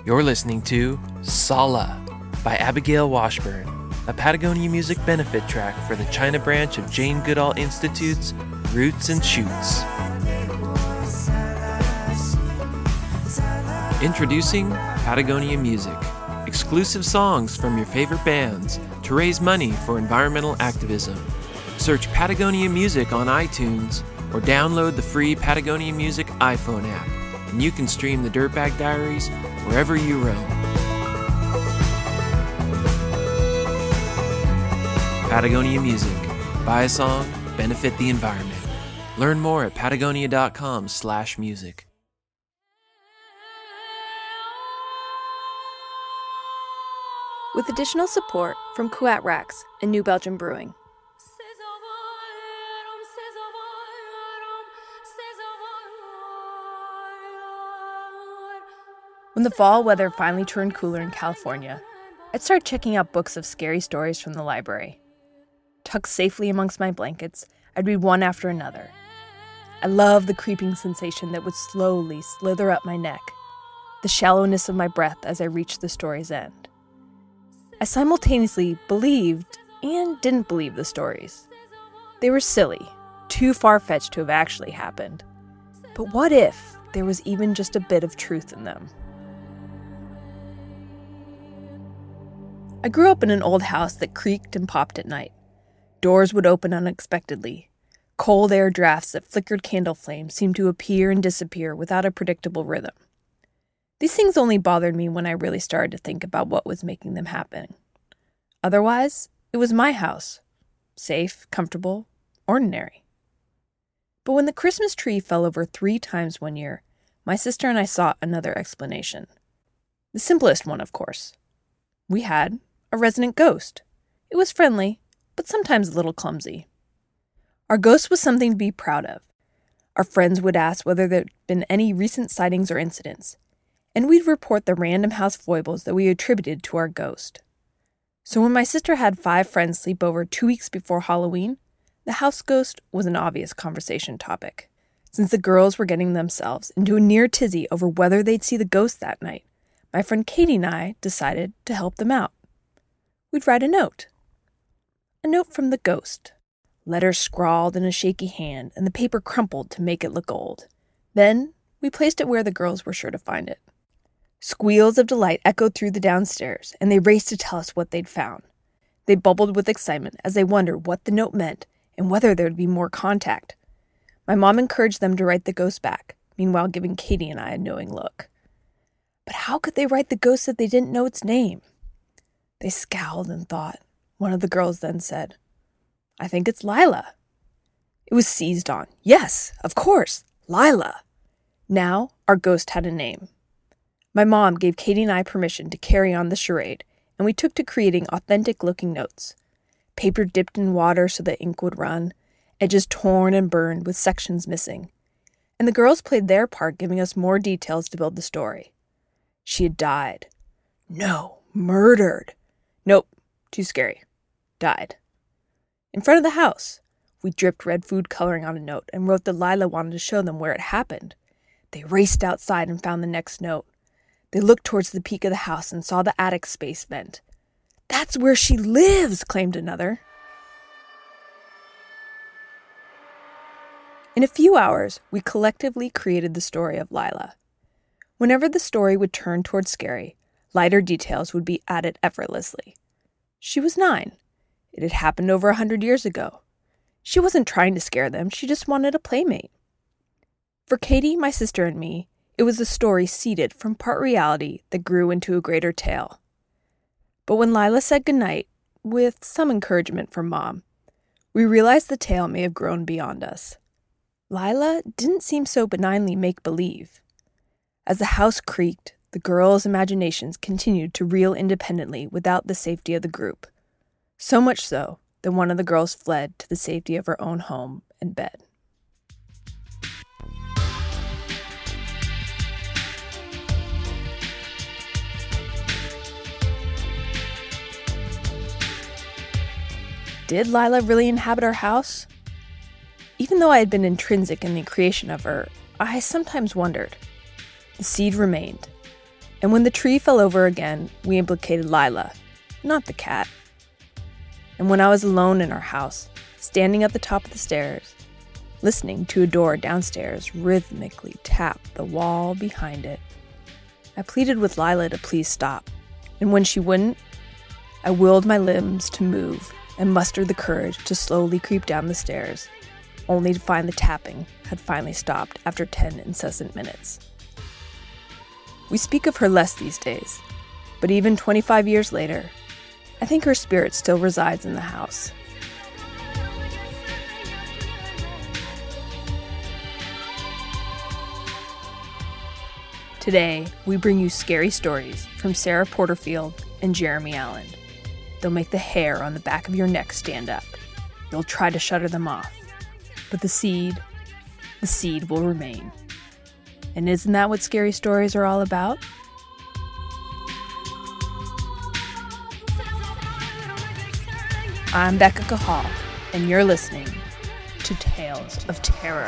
You're listening to Sala by Abigail Washburn, a Patagonia Music benefit track for the China branch of Jane Goodall Institute's Roots and Shoots. Introducing Patagonia Music, exclusive songs from your favorite bands to raise money for environmental activism. Search Patagonia Music on iTunes or download the free Patagonia Music iPhone app, and you can stream the Dirtbag Diaries wherever you roam. Patagonia Music. Buy a song, benefit the environment. Learn more at patagonia.com/music. With additional support from Kuat Rax and New Belgium Brewing. When the fall weather finally turned cooler in California, I'd start checking out books of scary stories from the library. Tucked safely amongst my blankets, I'd read one after another. I loved the creeping sensation that would slowly slither up my neck, the shallowness of my breath as I reached the story's end. I simultaneously believed and didn't believe the stories. They were silly, too far-fetched to have actually happened. But what if there was even just a bit of truth in them? I grew up in an old house that creaked and popped at night. Doors would open unexpectedly. Cold air drafts that flickered candle flames seemed to appear and disappear without a predictable rhythm. These things only bothered me when I really started to think about what was making them happen. Otherwise, it was my house. Safe, comfortable, ordinary. But when the Christmas tree fell over 3 times one year, my sister and I sought another explanation. The simplest one, of course. We had a resident ghost. It was friendly, but sometimes a little clumsy. Our ghost was something to be proud of. Our friends would ask whether there had been any recent sightings or incidents, and we'd report the random house foibles that we attributed to our ghost. So when my sister had 5 friends sleep over 2 weeks before Halloween, the house ghost was an obvious conversation topic. Since the girls were getting themselves into a near tizzy over whether they'd see the ghost that night, my friend Katie and I decided to help them out. We'd write a note. A note from the ghost. Letters scrawled in a shaky hand, and the paper crumpled to make it look old. Then we placed it where the girls were sure to find it. Squeals of delight echoed through the downstairs, and they raced to tell us what they'd found. They bubbled with excitement as they wondered what the note meant and whether there would be more contact. My mom encouraged them to write the ghost back, meanwhile giving Katie and I a knowing look. But how could they write the ghost if they didn't know its name? They scowled and thought. One of the girls then said, "I think it's Lila." It was seized on. Yes, of course, Lila. Now our ghost had a name. My mom gave Katie and I permission to carry on the charade, and we took to creating authentic-looking notes. Paper dipped in water so the ink would run, edges torn and burned with sections missing. And the girls played their part, giving us more details to build the story. She had died. No, murdered. Nope, too scary. Died. In front of the house, we dripped red food coloring on a note and wrote that Lila wanted to show them where it happened. They raced outside and found the next note. They looked towards the peak of the house and saw the attic space vent. "That's where she lives," claimed another. In a few hours, we collectively created the story of Lila. Whenever the story would turn towards scary, lighter details would be added effortlessly. She was 9. It had happened over 100 years ago. She wasn't trying to scare them, she just wanted a playmate. For Katie, my sister, and me, it was a story seeded from part reality that grew into a greater tale. But when Lila said goodnight, with some encouragement from Mom, we realized the tale may have grown beyond us. Lila didn't seem so benignly make-believe. As the house creaked, the girls' imaginations continued to reel independently without the safety of the group. So much so that one of the girls fled to the safety of her own home and bed. Did Lila really inhabit our house? Even though I had been intrinsic in the creation of her, I sometimes wondered. The seed remained. And when the tree fell over again, we implicated Lila, not the cat. And when I was alone in our house, standing at the top of the stairs, listening to a door downstairs rhythmically tap the wall behind it, I pleaded with Lila to please stop. And when she wouldn't, I willed my limbs to move and mustered the courage to slowly creep down the stairs, only to find the tapping had finally stopped after 10 incessant minutes. We speak of her less these days, but even 25 years later, I think her spirit still resides in the house. Today, we bring you scary stories from Sarah Porterfield and Jeremy Allen. They'll make the hair on the back of your neck stand up. You'll try to shudder them off, but the seed will remain. And isn't that what scary stories are all about? I'm Becca Cahal, and you're listening to Tales of Terror.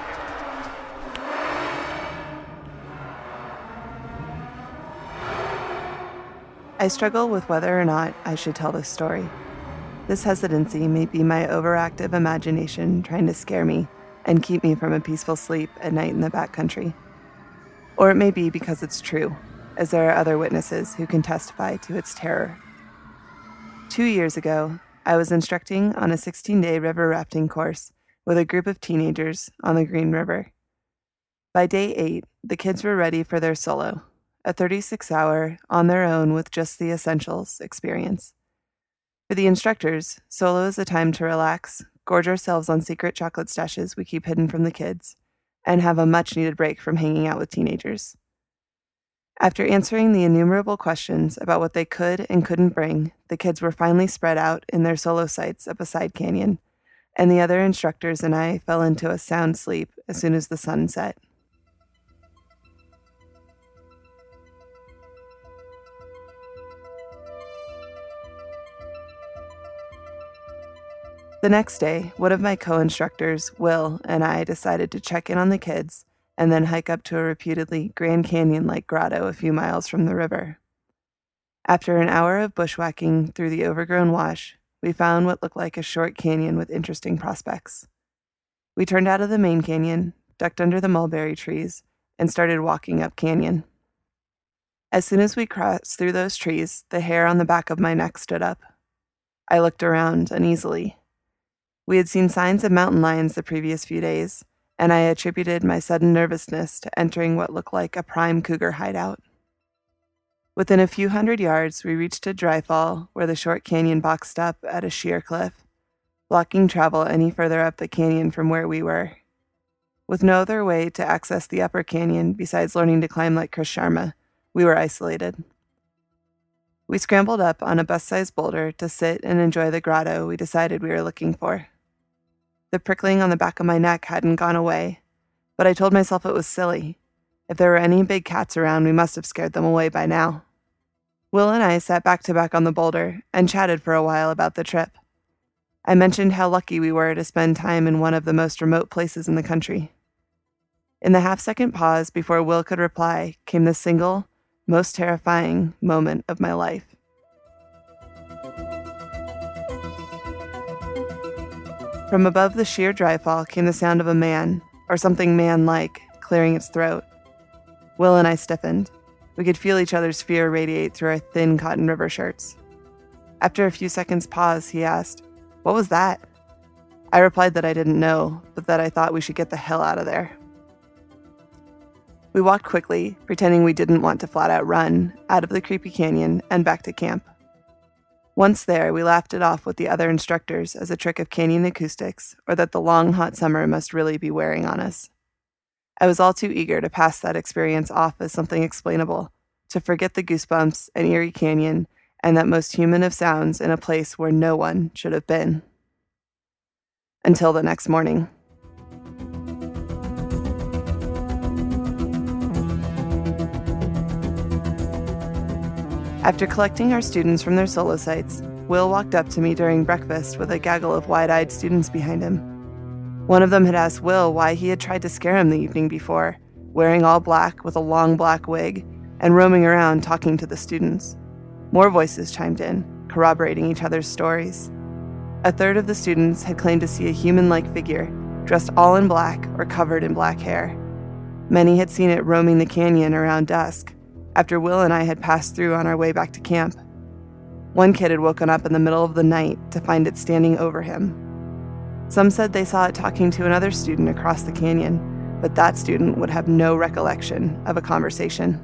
I struggle with whether or not I should tell this story. This hesitancy may be my overactive imagination trying to scare me and keep me from a peaceful sleep at night in the backcountry. Or it may be because it's true, as there are other witnesses who can testify to its terror. 2 years ago, I was instructing on a 16-day river rafting course with a group of teenagers on the Green River. By day 8, the kids were ready for their solo, a 36-hour, on their own with just the essentials experience. For the instructors, solo is a time to relax, gorge ourselves on secret chocolate stashes we keep hidden from the kids, and have a much-needed break from hanging out with teenagers. After answering the innumerable questions about what they could and couldn't bring, the kids were finally spread out in their solo sites up a side canyon, and the other instructors and I fell into a sound sleep as soon as the sun set. The next day, one of my co-instructors, Will, and I decided to check in on the kids and then hike up to a reputedly Grand Canyon-like grotto a few miles from the river. After an hour of bushwhacking through the overgrown wash, we found what looked like a short canyon with interesting prospects. We turned out of the main canyon, ducked under the mulberry trees, and started walking up canyon. As soon as we crossed through those trees, the hair on the back of my neck stood up. I looked around uneasily. We had seen signs of mountain lions the previous few days, and I attributed my sudden nervousness to entering what looked like a prime cougar hideout. Within a few hundred yards, we reached a dry fall where the short canyon boxed up at a sheer cliff, blocking travel any further up the canyon from where we were. With no other way to access the upper canyon besides learning to climb like Chris Sharma, we were isolated. We scrambled up on a bus-sized boulder to sit and enjoy the grotto we decided we were looking for. The prickling on the back of my neck hadn't gone away, but I told myself it was silly. If there were any big cats around, we must have scared them away by now. Will and I sat back to back on the boulder and chatted for a while about the trip. I mentioned how lucky we were to spend time in one of the most remote places in the country. In the half-second pause before Will could reply came the single, most terrifying moment of my life. From above the sheer dry fall came the sound of a man, or something man-like, clearing its throat. Will and I stiffened. We could feel each other's fear radiate through our thin cotton river shirts. After a few seconds' pause, he asked, "What was that?" I replied that I didn't know, but that I thought we should get the hell out of there. We walked quickly, pretending we didn't want to flat-out run, out of the creepy canyon and back to camp. Once there, we laughed it off with the other instructors as a trick of canyon acoustics, or that the long, hot summer must really be wearing on us. I was all too eager to pass that experience off as something explainable, to forget the goosebumps and eerie canyon, and that most human of sounds in a place where no one should have been. Until the next morning. After collecting our students from their solo sites, Will walked up to me during breakfast with a gaggle of wide-eyed students behind him. One of them had asked Will why he had tried to scare him the evening before, wearing all black with a long black wig, and roaming around talking to the students. More voices chimed in, corroborating each other's stories. A third of the students had claimed to see a human-like figure, dressed all in black or covered in black hair. Many had seen it roaming the canyon around dusk, after Will and I had passed through on our way back to camp. One kid had woken up in the middle of the night to find it standing over him. Some said they saw it talking to another student across the canyon, but that student would have no recollection of a conversation.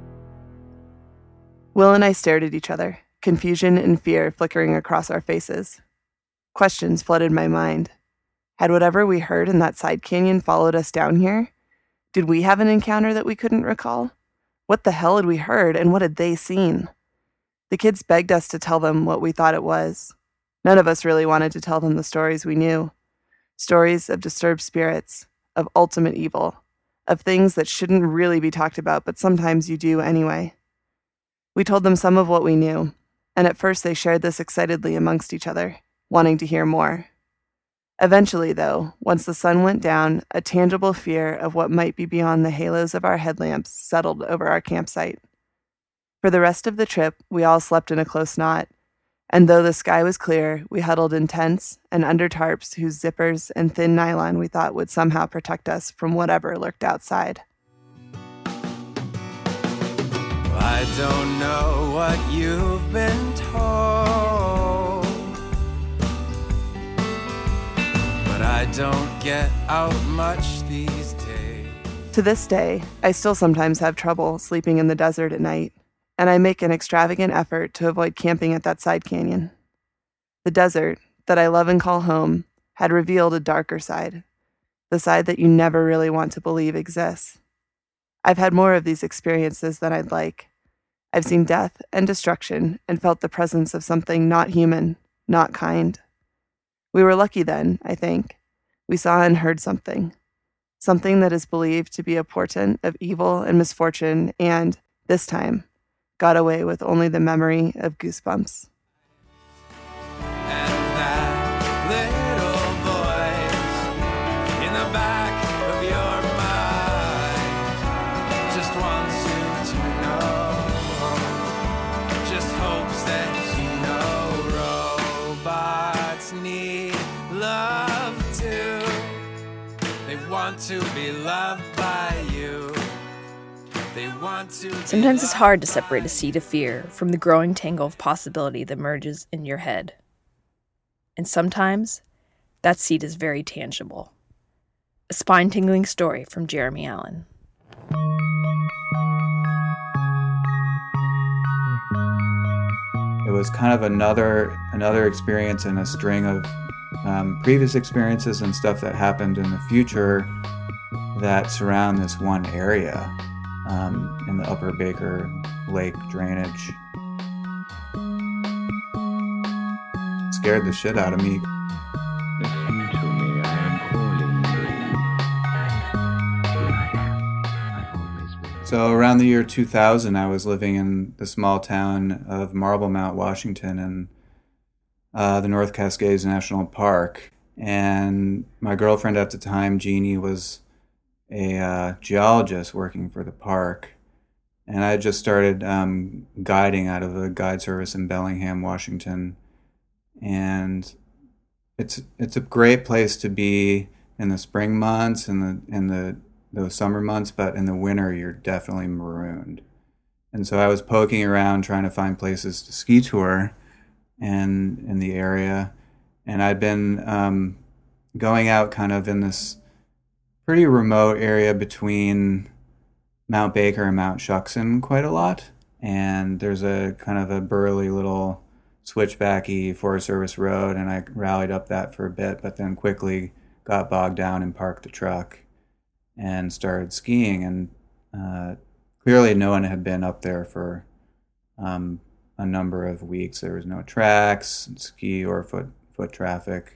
Will and I stared at each other, confusion and fear flickering across our faces. Questions flooded my mind. Had whatever we heard in that side canyon followed us down here? Did we have an encounter that we couldn't recall? What the hell had we heard, and what had they seen? The kids begged us to tell them what we thought it was. None of us really wanted to tell them the stories we knew. Stories of disturbed spirits, of ultimate evil, of things that shouldn't really be talked about, but sometimes you do anyway. We told them some of what we knew, and at first they shared this excitedly amongst each other, wanting to hear more. Eventually, though, once the sun went down, a tangible fear of what might be beyond the halos of our headlamps settled over our campsite. For the rest of the trip, we all slept in a close knot, and though the sky was clear, we huddled in tents and under tarps whose zippers and thin nylon we thought would somehow protect us from whatever lurked outside. I don't know what you've been told, but I don't get out much these days. To this day, I still sometimes have trouble sleeping in the desert at night, and I make an extravagant effort to avoid camping at that side canyon. The desert, that I love and call home, had revealed a darker side, the side that you never really want to believe exists. I've had more of these experiences than I'd like. I've seen death and destruction and felt the presence of something not human, not kind. We were lucky then, I think. We saw and heard something that is believed to be a portent of evil and misfortune and, this time, got away with only the memory of goosebumps. And that little voice in the back of your mind just wants you to know, just hopes that you know robots need love too. They want to be loved by you. Sometimes it's hard to separate a seed of fear from the growing tangle of possibility that merges in your head. And sometimes that seed is very tangible. A spine-tingling story from Jeremy Allen. It was kind of another experience in a string of previous experiences and stuff that happened in the future that surround this one area. In the Upper Baker Lake drainage. Scared the shit out of me. Listen to me, I am calling you. So around the year 2000, I was living in the small town of Marble Mount, Washington, in the North Cascades National Park. And my girlfriend at the time, Jeannie, was a geologist working for the park, and I just started guiding out of a guide service in Bellingham, Washington, and it's a great place to be in the spring months and those summer months, but in the winter you're definitely marooned. And so I was poking around trying to find places to ski tour and in the area, and I'd been going out kind of in this pretty remote area between Mount Baker and Mount Shuckson quite a lot. And there's a kind of a burly little switchbacky Forest Service road, and I rallied up that for a bit, but then quickly got bogged down and parked the truck and started skiing. And clearly no one had been up there for a number of weeks. There was no tracks, ski or foot traffic.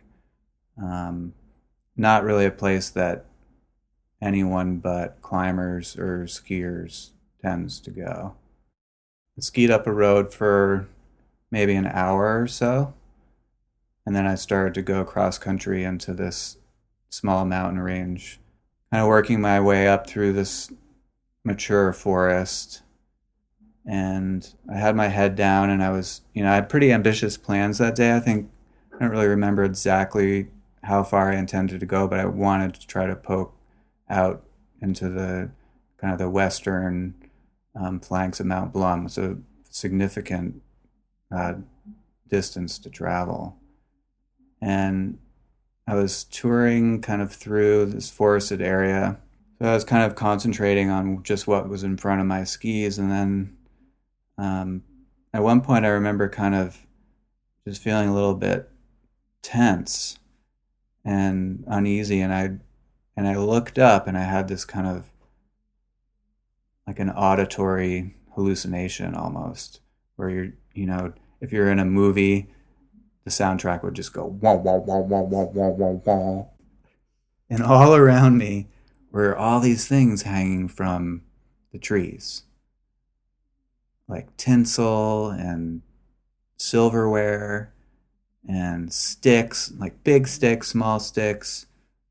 Not really a place that anyone but climbers or skiers tends to go. I skied up a road for maybe an hour or so, and then I started to go cross country into this small mountain range, kind of working my way up through this mature forest And I had my head down, and I was, I had pretty ambitious plans that day. I don't really remember exactly how far I intended to go, but I wanted to try to poke out into the kind of the western flanks of Mount Blum. It's a significant distance to travel. And I was touring kind of through this forested area. So I was kind of concentrating on just what was in front of my skis. And then at one point I remember kind of just feeling a little bit tense and uneasy. And I looked up, and I had this kind of like an auditory hallucination almost, where if you're in a movie, the soundtrack would just go wah, wah, wah, wah, wah, wah, wah, wah. And all around me were all these things hanging from the trees, like tinsel and silverware and sticks, like big sticks, small sticks,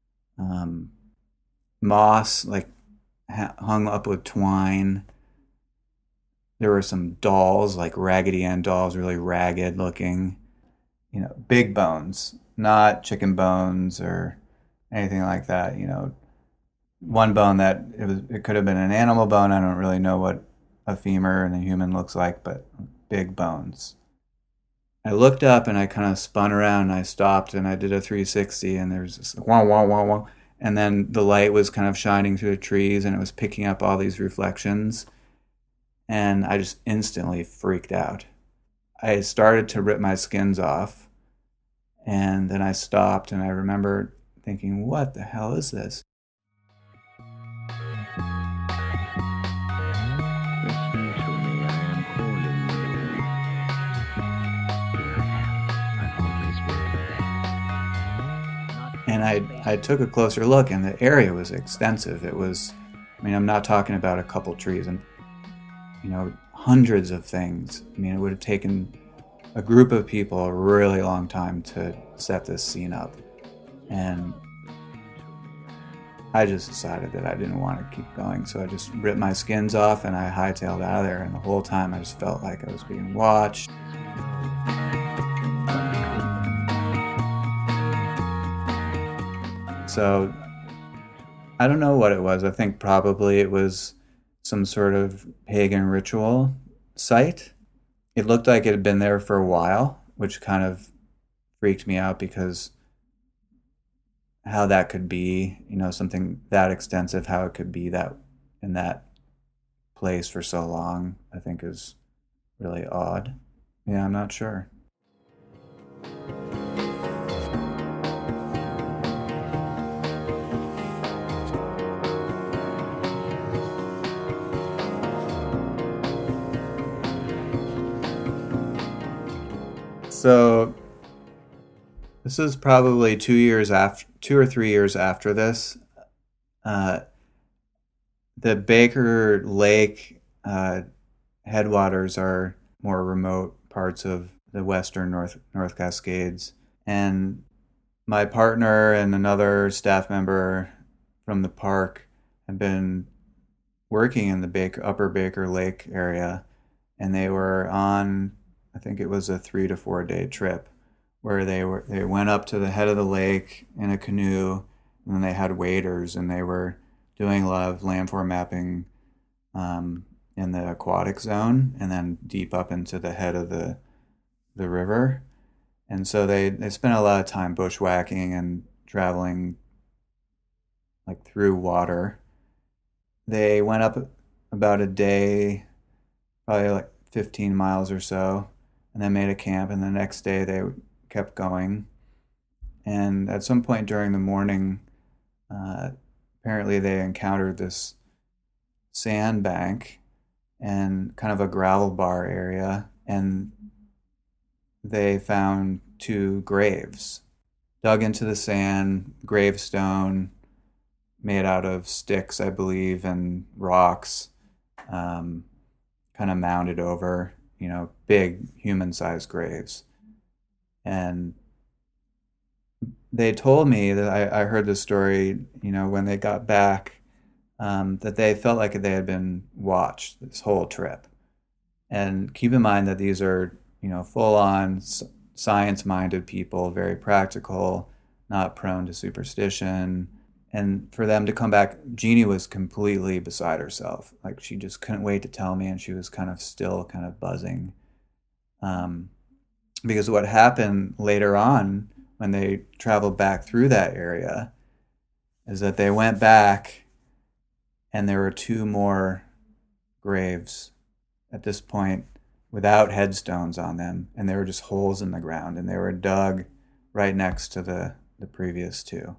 moss, like hung up with twine. There were some dolls, like Raggedy Ann dolls, really ragged looking, big bones, not chicken bones or anything like that. One bone that it could have been an animal bone. I don't really know what a femur in a human looks like, but big bones. I looked up, and I kind of spun around, and I stopped, and I did a 360, and there's this wah, wah, wah, wah. And then the light was kind of shining through the trees, and it was picking up all these reflections. And I just instantly freaked out. I started to rip my skins off, and then I stopped, and I remember thinking, what the hell is this? Listen to me, I am calling you. I've always been there. And I took a closer look, and the area was extensive. It was, I'm not talking about a couple trees, and hundreds of things. It would have taken a group of people a really long time to set this scene up. And I just decided that I didn't want to keep going. So I just ripped my skins off, and I hightailed out of there. And the whole time I just felt like I was being watched. So I don't know what it was. I think probably it was some sort of pagan ritual site. It looked like it had been there for a while, which kind of freaked me out, because how that could be, something that extensive, how it could be that in that place for so long, I think is really odd. Yeah, I'm not sure. So this is probably 2 or 3 years after this. The Baker Lake headwaters are more remote parts of the western North Cascades. And my partner and another staff member from the park have been working in the Upper Baker Lake area, and they were on, I think it was a 3 to 4 day trip, where they went up to the head of the lake in a canoe, and then they had waders, and they were doing a lot of landform mapping in the aquatic zone, and then deep up into the head of the river. And so they spent a lot of time bushwhacking and traveling like through water. They went up about a day, probably like 15 miles or so, and then made a camp, and the next day they kept going. And at some point during the morning, apparently they encountered this sandbank and kind of a gravel bar area, and they found 2 graves dug into the sand, gravestone made out of sticks, I believe, and rocks, kind of mounded over, big human-sized graves. And they told me that I heard this story, when they got back, that they felt like they had been watched this whole trip. And keep in mind that these are, full-on science-minded people, very practical, not prone to superstition. And for them to come back, Jeannie was completely beside herself. Like, she just couldn't wait to tell me, and she was kind of buzzing. Because what happened later on when they traveled back through that area is that they went back and there were 2 more graves at this point without headstones on them, and they were just holes in the ground, and they were dug right next to the previous 2.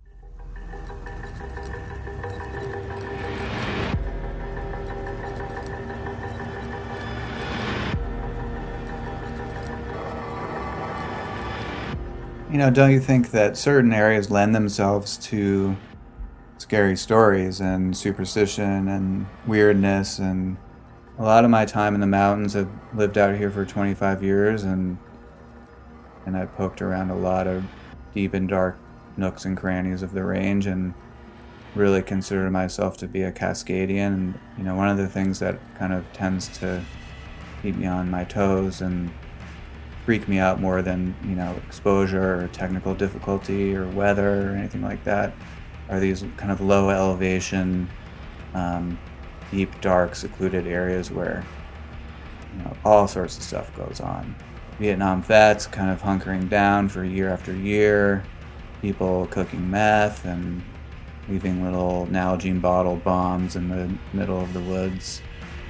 Don't you think that certain areas lend themselves to scary stories and superstition and weirdness? And a lot of my time in the mountains, I've lived out here for 25 years, and I poked around a lot of deep and dark nooks and crannies of the range, and really consider myself to be a Cascadian. And one of the things that kind of tends to keep me on my toes and freak me out more than exposure or technical difficulty or weather or anything like that are these kind of low elevation, deep, dark, secluded areas where all sorts of stuff goes on. Vietnam vets kind of hunkering down for year after year, people cooking meth and leaving little Nalgene bottle bombs in the middle of the woods.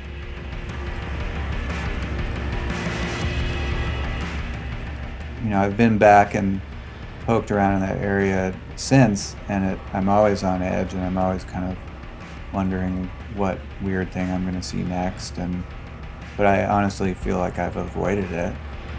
I've been back and poked around in that area since, and I'm always on edge, and I'm always kind of wondering what weird thing I'm going to see next. But I honestly feel like I've avoided it.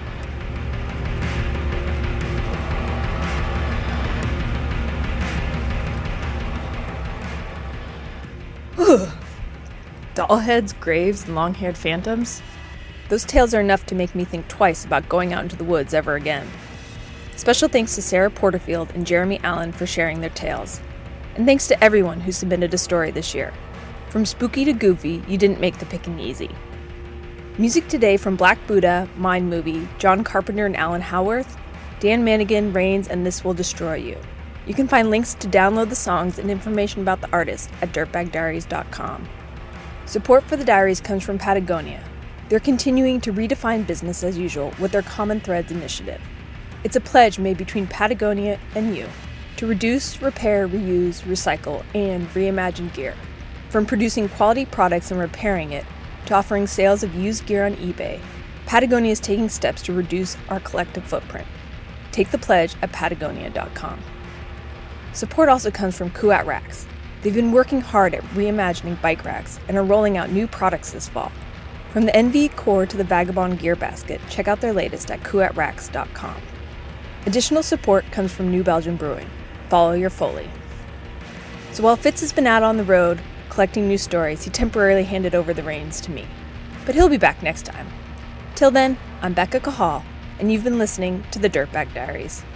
Dollheads, graves, and long-haired phantoms? Those tales are enough to make me think twice about going out into the woods ever again. Special thanks to Sarah Porterfield and Jeremy Allen for sharing their tales. And thanks to everyone who submitted a story this year. From spooky to goofy, you didn't make the picking easy. Music today from Black Buddha, Mind Movie, John Carpenter and Alan Howarth, Dan Manigan, Rains, and This Will Destroy You. You can find links to download the songs and information about the artist at dirtbagdiaries.com. Support for the Diaries comes from Patagonia. They're continuing to redefine business as usual with their Common Threads initiative. It's a pledge made between Patagonia and you to reduce, repair, reuse, recycle, and reimagine gear. From producing quality products and repairing it, to offering sales of used gear on eBay, Patagonia is taking steps to reduce our collective footprint. Take the pledge at patagonia.com. Support also comes from Kuat Racks. They've been working hard at reimagining bike racks and are rolling out new products this fall. From the NV Core to the Vagabond Gear Basket, check out their latest at kuatracks.com. Additional support comes from New Belgium Brewing. Follow your Foley. So while Fitz has been out on the road collecting new stories, he temporarily handed over the reins to me. But he'll be back next time. Till then, I'm Becca Cahal, and you've been listening to the Dirtbag Diaries.